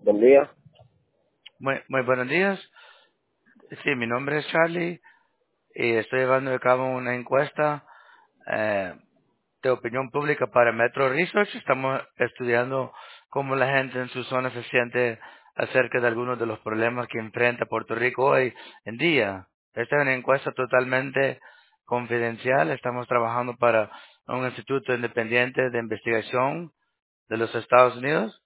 Buen día. Muy buenos días. Sí, mi nombre es Charlie y estoy llevando a cabo una encuesta eh, de opinión pública para Metro Research. Estamos estudiando cómo la gente en su zona se siente acerca de algunos de los problemas que enfrenta Puerto Rico hoy en día. Esta es una encuesta totalmente confidencial. Estamos trabajando para un instituto independiente de investigación de los Estados Unidos